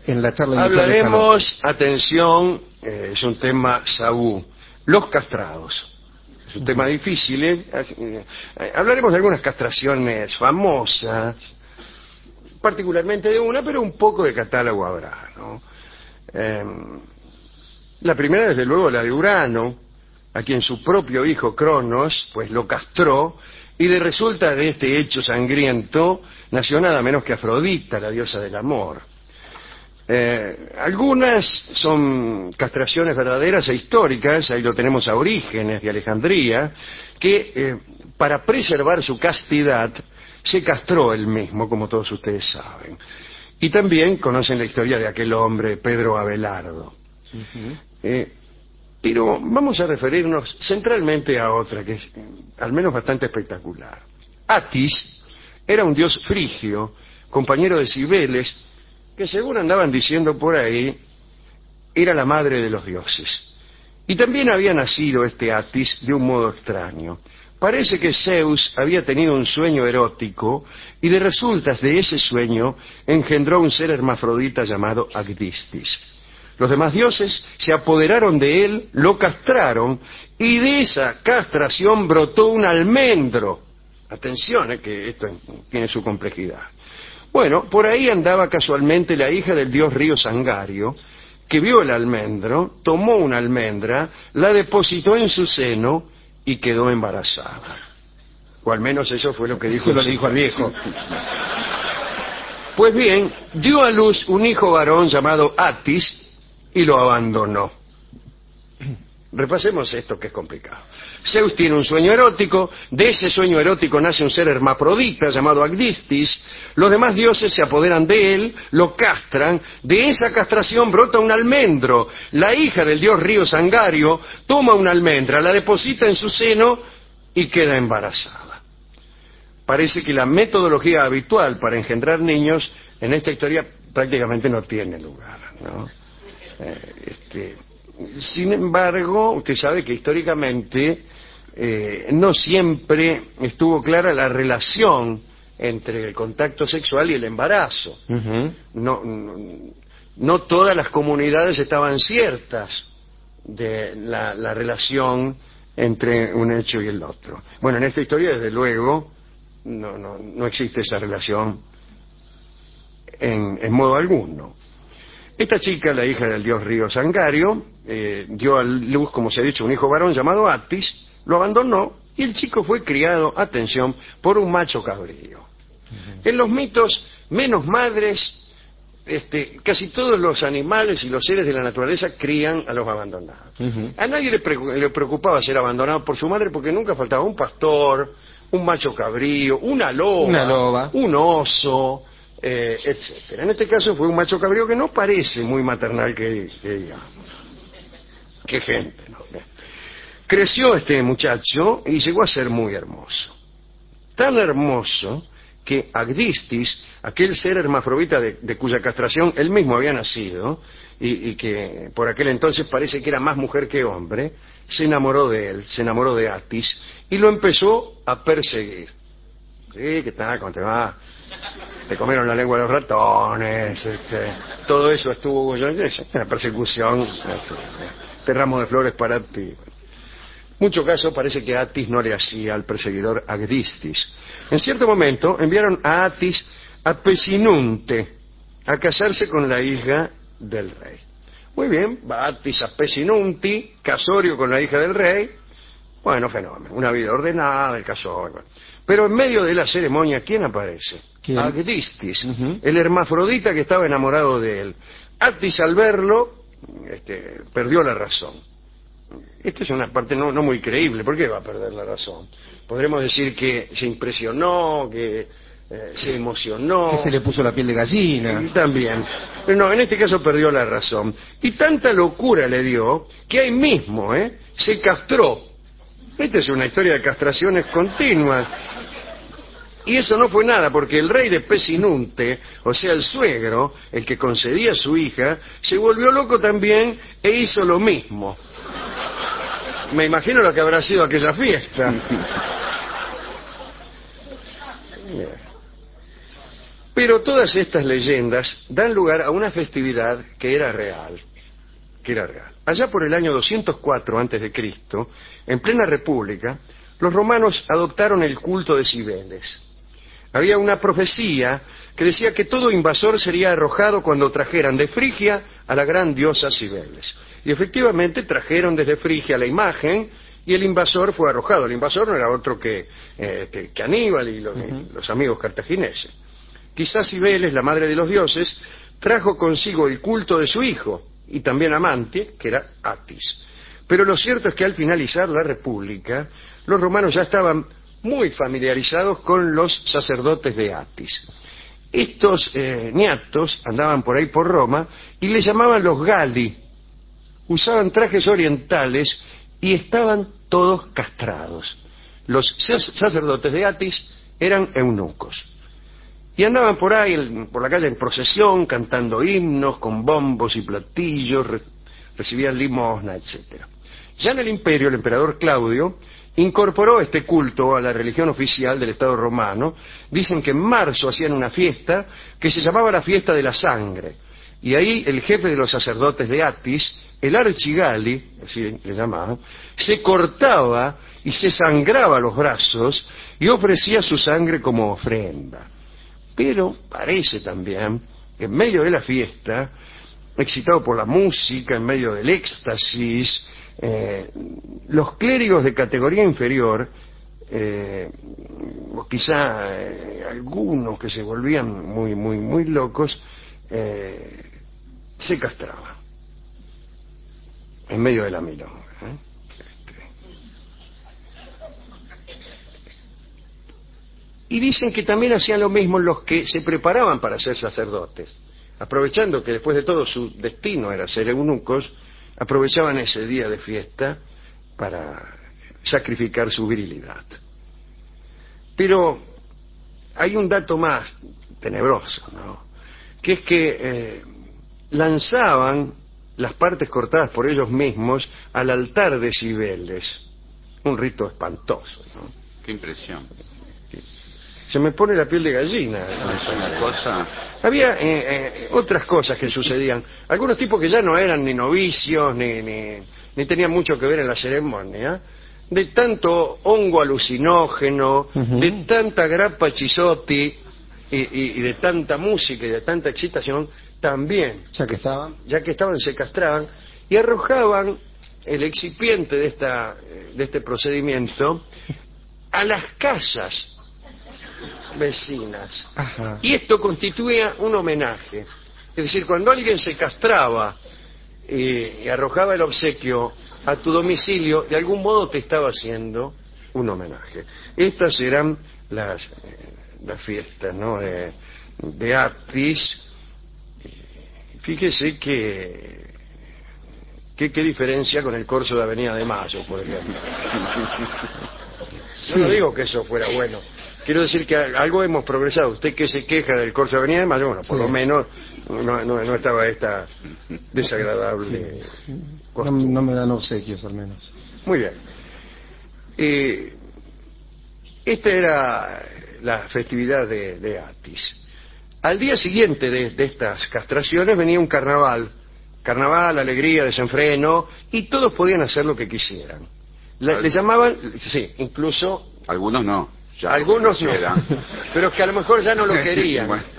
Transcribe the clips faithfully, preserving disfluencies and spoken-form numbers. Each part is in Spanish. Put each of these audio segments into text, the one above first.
en la charla inicial. Hablaremos, atención, eh, es un tema tabú, los castrados. Es un uh-huh. tema difícil, ¿eh? Eh, hablaremos de algunas castraciones famosas, particularmente de una, pero un poco de catálogo habrá, ¿no? Eh, la primera, desde luego, la de Urano, a quien su propio hijo Cronos, pues lo castró, y de resulta de este hecho sangriento nació nada menos que Afrodita, la diosa del amor. Eh, algunas son castraciones verdaderas e históricas, ahí lo tenemos a Orígenes de Alejandría, que eh, para preservar su castidad se castró él mismo, como todos ustedes saben. Y también conocen la historia de aquel hombre, Pedro Abelardo. Uh-huh. Eh, pero vamos a referirnos centralmente a otra, que es al menos bastante espectacular. Atis era un dios frigio, compañero de Cibeles, que según andaban diciendo por ahí, era la madre de los dioses. Y también había nacido este Atis de un modo extraño. Parece que Zeus había tenido un sueño erótico y de resultas de ese sueño engendró un ser hermafrodita llamado Agdistis. Los demás dioses se apoderaron de él, lo castraron y de esa castración brotó un almendro. Atención, eh, que esto tiene su complejidad. Bueno, por ahí andaba casualmente la hija del dios río Sangario, que vio el almendro, tomó una almendra, la depositó en su seno y quedó embarazada. O al menos eso fue lo que dijo, lo dijo al viejo. Pues bien, dio a luz un hijo varón llamado Atis y lo abandonó. Repasemos esto que es complicado. Zeus tiene un sueño erótico, de ese sueño erótico nace un ser hermafrodita llamado Agdistis, los demás dioses se apoderan de él, lo castran, de esa castración brota un almendro, la hija del dios río Sangario toma una almendra, la deposita en su seno y queda embarazada. Parece que la metodología habitual para engendrar niños en esta historia prácticamente no tiene lugar, ¿no? Eh, este... Sin embargo, usted sabe que históricamente eh, no siempre estuvo clara la relación entre el contacto sexual y el embarazo. Uh-huh. No, no, no todas las comunidades estaban ciertas de la, la relación entre un hecho y el otro. Bueno, en esta historia, desde luego, no, no, no existe esa relación en, en modo alguno. Esta chica, la hija del dios río Sangario, eh, dio a luz, como se ha dicho, un hijo varón llamado Atis, lo abandonó y el chico fue criado, atención, por un macho cabrío. Uh-huh. En los mitos, menos madres, este, casi todos los animales y los seres de la naturaleza crían a los abandonados. Uh-huh. A nadie le, pre- le preocupaba ser abandonado por su madre porque nunca faltaba un pastor, un macho cabrío, una loba, una loba. un oso... Eh, etcétera. En este caso fue un macho cabrío que no parece muy maternal que, que digamos. Qué gente, ¿no? Creció este muchacho y llegó a ser muy hermoso. Tan hermoso que Agdistis, aquel ser hermafrodita de, de cuya castración él mismo había nacido y, y que por aquel entonces parece que era más mujer que hombre, se enamoró de él, se enamoró de Atis y lo empezó a perseguir. Sí, ¿qué tal? ¿Cómo te va? Te comieron la lengua de los ratones, este, todo eso estuvo, una persecución, este ramo de flores para ti. Mucho caso parece que Atis no le hacía al perseguidor Agdistis. En cierto momento enviaron a Atis a Pesinunte a casarse con la hija del rey. Muy bien, va Atis a Pesinunti, casorio con la hija del rey. Bueno, fenómeno, una vida ordenada, el casorio. Pero en medio de la ceremonia, ¿quién aparece? ¿Quién? Agdistis, uh-huh. el hermafrodita que estaba enamorado de él. Atis, al verlo, este, perdió la razón. Esta es una parte no, no muy creíble. ¿Por qué va a perder la razón? Podremos decir que se impresionó, que eh, se emocionó. Que se le puso la piel de gallina. Y también. Pero no, en este caso perdió la razón. Y tanta locura le dio que ahí mismo ¿eh? se castró. Esta es una historia de castraciones continuas. Y eso no fue nada, porque el rey de Pesinunte, o sea, el suegro, el que concedía a su hija, se volvió loco también e hizo lo mismo. Me imagino lo que habrá sido aquella fiesta. Pero todas estas leyendas dan lugar a una festividad que era real, que era real. Allá por el año doscientos cuatro antes de Cristo, en plena República, los romanos adoptaron el culto de Cibeles. Había una profecía que decía que todo invasor sería arrojado cuando trajeran de Frigia a la gran diosa Cibeles. Y efectivamente trajeron desde Frigia la imagen y el invasor fue arrojado. El invasor no era otro que, eh, que, que Aníbal y los, uh-huh. los amigos cartagineses. Quizás Cibeles, la madre de los dioses, trajo consigo el culto de su hijo y también amante, que era Atis. Pero lo cierto es que al finalizar la República, los romanos ya estaban muy familiarizados con los sacerdotes de Atis. Estos eh, niatos andaban por ahí por Roma y les llamaban los Gali. Usaban trajes orientales y estaban todos castrados. Los sacerdotes de Atis eran eunucos. Y andaban por ahí, por la calle en procesión, cantando himnos, con bombos y platillos, re- recibían limosna, etcétera. Ya en el Imperio, el emperador Claudio incorporó este culto a la religión oficial del Estado romano. Dicen que en marzo hacían una fiesta que se llamaba la fiesta de la sangre. Y ahí el jefe de los sacerdotes de Atis, el Archigali, así le llamaban, se cortaba y se sangraba los brazos y ofrecía su sangre como ofrenda. Pero parece también que en medio de la fiesta, excitado por la música, en medio del éxtasis, eh, los clérigos de categoría inferior, eh, o quizá eh, algunos que se volvían muy, muy, muy locos, eh, se castraban en medio de la milonga. ¿eh? Y dicen que también hacían lo mismo los que se preparaban para ser sacerdotes, aprovechando que después de todo su destino era ser eunucos, aprovechaban ese día de fiesta para sacrificar su virilidad. Pero hay un dato más tenebroso, ¿no? Que es que eh, lanzaban las partes cortadas por ellos mismos al altar de Cibeles, un rito espantoso, ¿no? Qué impresión. Se me pone la piel de gallina. Es una cosa... Había eh, eh, otras cosas que sucedían. Algunos tipos que ya no eran ni novicios, ni, ni, ni tenían mucho que ver en la ceremonia, de tanto hongo alucinógeno, uh-huh. de tanta grappa chisotti y, y, y de tanta música y de tanta excitación, también, ya que estaban, ya que estaban, se castraban y arrojaban el excipiente de, esta, de este procedimiento a las casas vecinas. Ajá. Y esto constituía un homenaje. Es decir, cuando alguien se castraba y, y arrojaba el obsequio a tu domicilio, de algún modo te estaba haciendo un homenaje. Estas eran las, eh, las fiestas, ¿no? de, de Atis. Fíjese que qué diferencia con el corso de Avenida de Mayo, por ejemplo. Sí. Yo no digo que eso fuera bueno. Quiero decir que algo hemos progresado. Usted que se queja del corso de Avenida de Mayo, bueno, por sí. lo menos no, no, no estaba esta desagradable sí. no, no me dan obsequios, al menos. Muy bien. Eh, esta era la festividad de, de Atis. Al día siguiente de, de estas castraciones venía un carnaval. Carnaval, alegría, desenfreno, y todos podían hacer lo que quisieran. Le, le llamaban, sí, incluso... Algunos no. Ya Algunos no, pero que a lo mejor ya no lo querían. Bueno.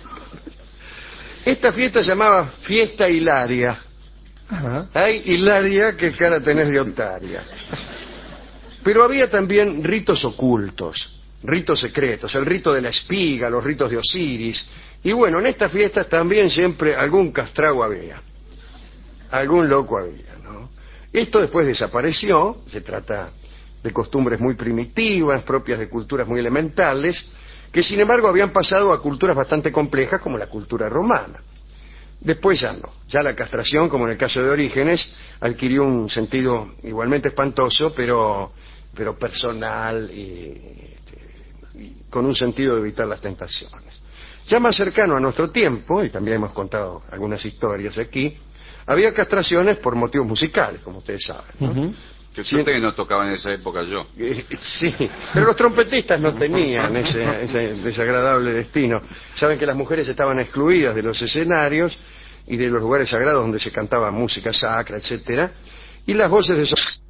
Esta fiesta se llamaba Fiesta Hilaria. Ajá. Ay, Hilaria, qué cara tenés de Ontaria. Pero había también ritos ocultos, ritos secretos, el rito de la espiga, los ritos de Osiris. Y bueno, en estas fiestas también siempre algún castrago había, algún loco había, ¿no? Esto después desapareció, se trata de costumbres muy primitivas, propias de culturas muy elementales, que sin embargo habían pasado a culturas bastante complejas como la cultura romana. Después ya no, ya la castración, como en el caso de Orígenes, adquirió un sentido igualmente espantoso, pero, pero personal y, y con un sentido de evitar las tentaciones. Ya más cercano a nuestro tiempo, y también hemos contado algunas historias aquí, había castraciones por motivos musicales, como ustedes saben, ¿no? Uh-huh. Qué suerte que no tocaba en esa época yo. Eh, Sí, pero los trompetistas no tenían ese, ese desagradable destino. Saben que las mujeres estaban excluidas de los escenarios y de los lugares sagrados donde se cantaba música sacra, etcétera, y las voces de esos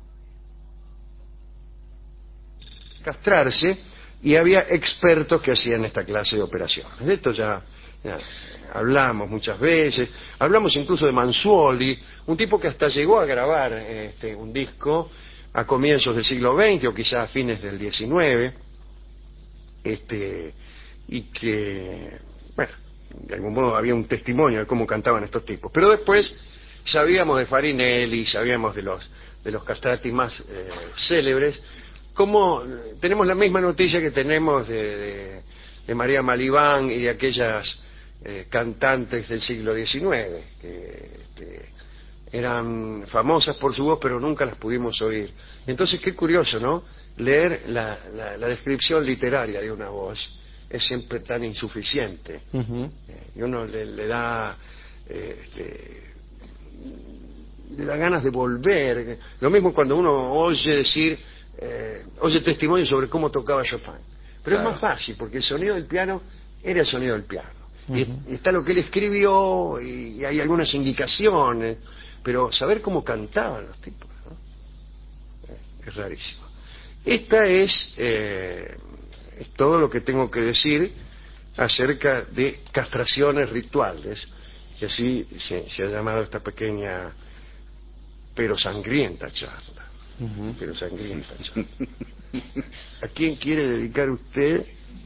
castrarse, y había expertos que hacían esta clase de operaciones. De esto ya, ya hablamos muchas veces, hablamos incluso de Mansuoli, un tipo que hasta llegó a grabar este, un disco a comienzos del siglo veinte o quizás a fines del diecinueve, este, y que, bueno, de algún modo había un testimonio de cómo cantaban estos tipos. Pero después sabíamos de Farinelli, sabíamos de los, de los castrati más eh, célebres, como tenemos la misma noticia que tenemos de, de, de María Malibán y de aquellas eh, cantantes del siglo diecinueve, que este, eran famosas por su voz, pero nunca las pudimos oír. Entonces, qué curioso, ¿no? Leer la, la, la descripción literaria de una voz es siempre tan insuficiente. Uh-huh. Eh, y uno le, le da eh, este, le da ganas de volver. Lo mismo cuando uno oye decir eh, oye testimonio sobre cómo tocaba Chopin, pero claro, es más fácil porque el sonido del piano era el sonido del piano. Uh-huh. y, y está lo que él escribió y, y hay algunas indicaciones, pero saber cómo cantaban los tipos, ¿no? eh, es rarísimo. Esta es eh, es todo lo que tengo que decir acerca de castraciones rituales, que así se, se ha llamado esta pequeña pero sangrienta charla. Uh-huh. Pero sangrienta charla. ¿A quién quiere dedicar usted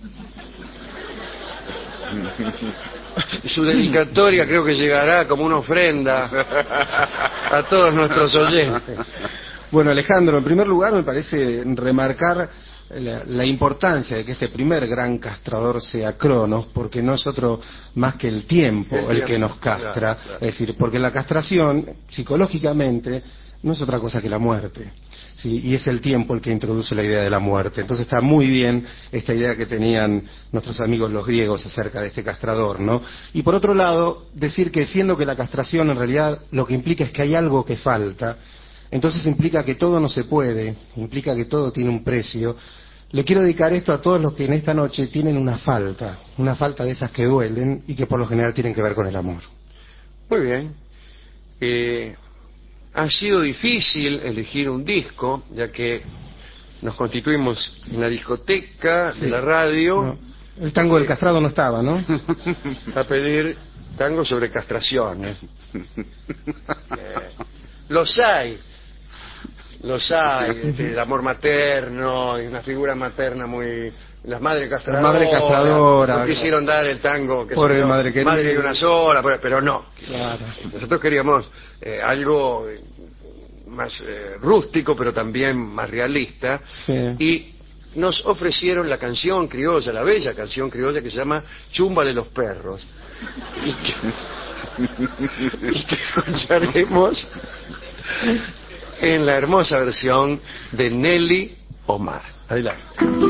su dedicatoria? Creo que llegará como una ofrenda a todos nuestros oyentes. Bueno, Alejandro, en primer lugar me parece remarcar la, la importancia de que este primer gran castrador sea Cronos, porque no es otro más que el tiempo el, el tiempo, que nos castra. Claro, claro. Es decir, porque la castración, psicológicamente, no es otra cosa que la muerte. ¿Sí? Y es el tiempo el que introduce la idea de la muerte. Entonces está muy bien esta idea que tenían nuestros amigos los griegos acerca de este castrador, ¿no? Y por otro lado, decir que siendo que la castración en realidad lo que implica es que hay algo que falta, entonces implica que todo no se puede, implica que todo tiene un precio. Le quiero dedicar esto a todos los que en esta noche tienen una falta, una falta de esas que duelen y que por lo general tienen que ver con el amor. Muy bien. Eh, ha sido difícil elegir un disco, ya que nos constituimos en la discoteca, sí, de la radio. No, el tango del castrado no estaba, ¿no? A pedir tango sobre castraciones. Eh, los hay. Los hay, este, el amor materno, y una figura materna muy... Las madres castradoras. Las madres castradoras. No quisieron dar el tango que por el madre querida. Madre de una sola, pero no. Claro. Nosotros queríamos eh, algo más eh, rústico, pero también más realista. Sí. Y nos ofrecieron la canción criolla, la bella canción criolla que se llama Chúmbale los perros. Y que, y que escucharemos en la hermosa versión de Nelly Omar. Adelante.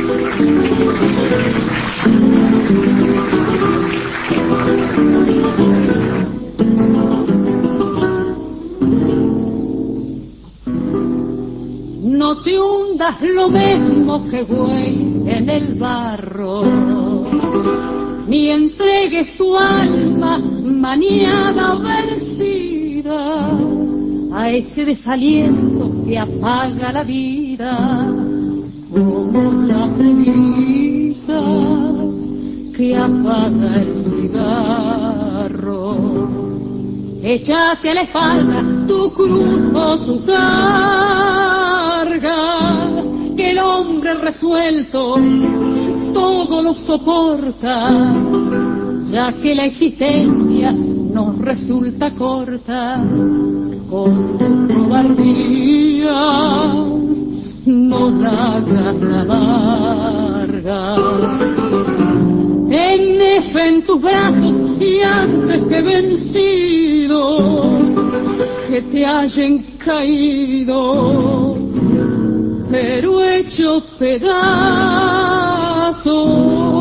No te hundas lo mismo que güey en el barro, ni entregues tu alma maniada o vencida a ese desaliento que apaga la vida, como la ceniza que apaga el cigarro. Échate a la espalda tu cruz o tu carga, que el hombre resuelto todo lo soporta, ya que la existencia nos resulta corta. Con tu cobardía no la hagas amarga. En F en tus brazos y antes que vencido, que te hayan caído, pero hecho pedazos.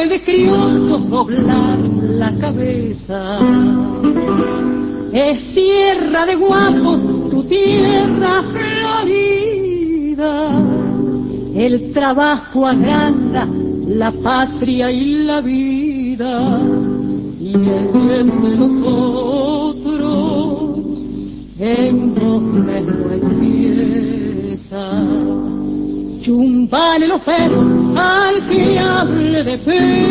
de criollos doblar la cabeza. Es tierra de guapos, tu tierra florida. El trabajo agranda la patria y la vida, y el bien de los otros en vos mismo empieza. Chumbale los perros al que hable de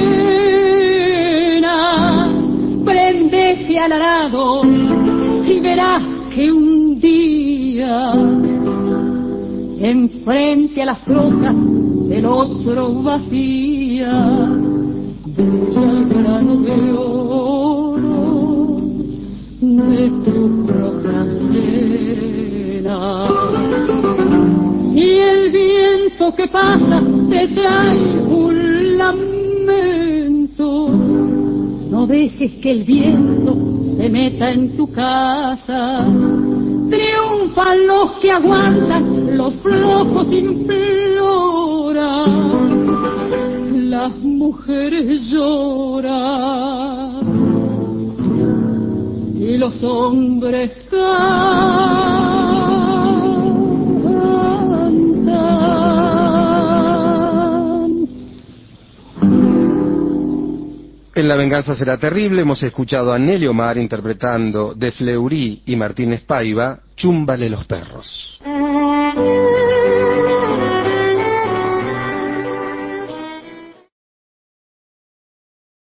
pena, prendete al arado y verás que un día enfrente a las rocas del otro vacía brilla el grano de oro de tu roja ajena. Si el viento que pasa te trae un lamento, no dejes que el viento se meta en tu casa. Triunfan los que aguantan, los flojos imploran, las mujeres lloran y los hombres cantan. En La venganza será terrible hemos escuchado a Nelly Omar interpretando de Fleury y Martínez Paiva, Chúmbale los perros.